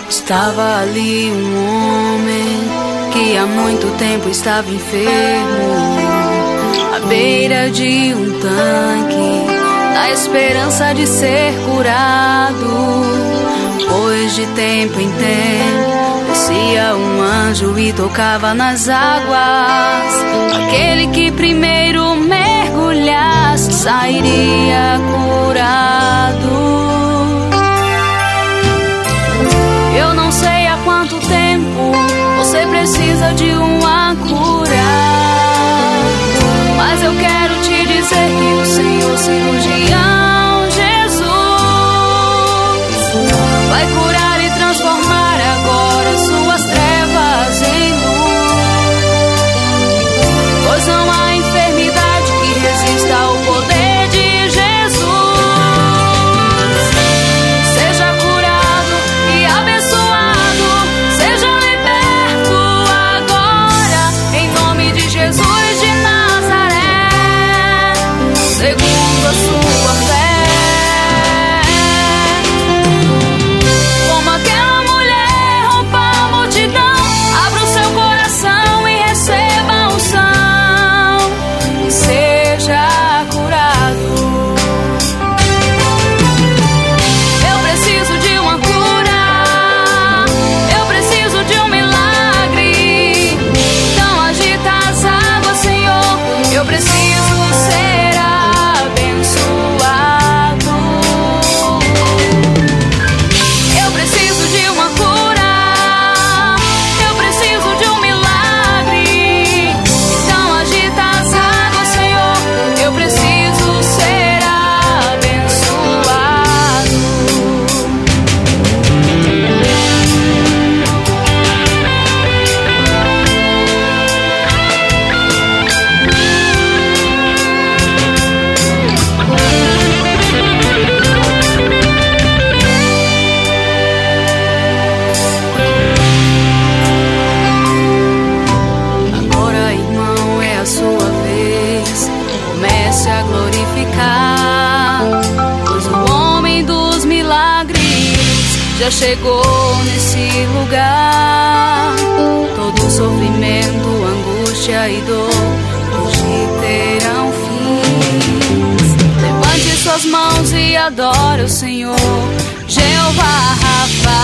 Estava ali um homem que há muito tempo estava enfermo, à beira de um tanque, na esperança de ser curado. Pois de tempo em tempo descia um anjo e tocava nas águas. Aquele que primeiro mergulhasse sairia curado. Eu não sei há quanto tempo você precisa de uma cura, mas eu quero te dizer que o Senhor cirurgião Jesus vai curar e transformar agora suas trevas em luz. Pois não há enfermidade que resista ao poder de Jesus. Seja curado e abençoado, seja liberto agora, em nome de Jesus de Nazaré, segundo a sua fé. Pois o homem dos milagres já chegou nesse lugar. Todo sofrimento, angústia e dor hoje terão fim. Levante suas mãos e adore o Senhor, Jeová Rafa.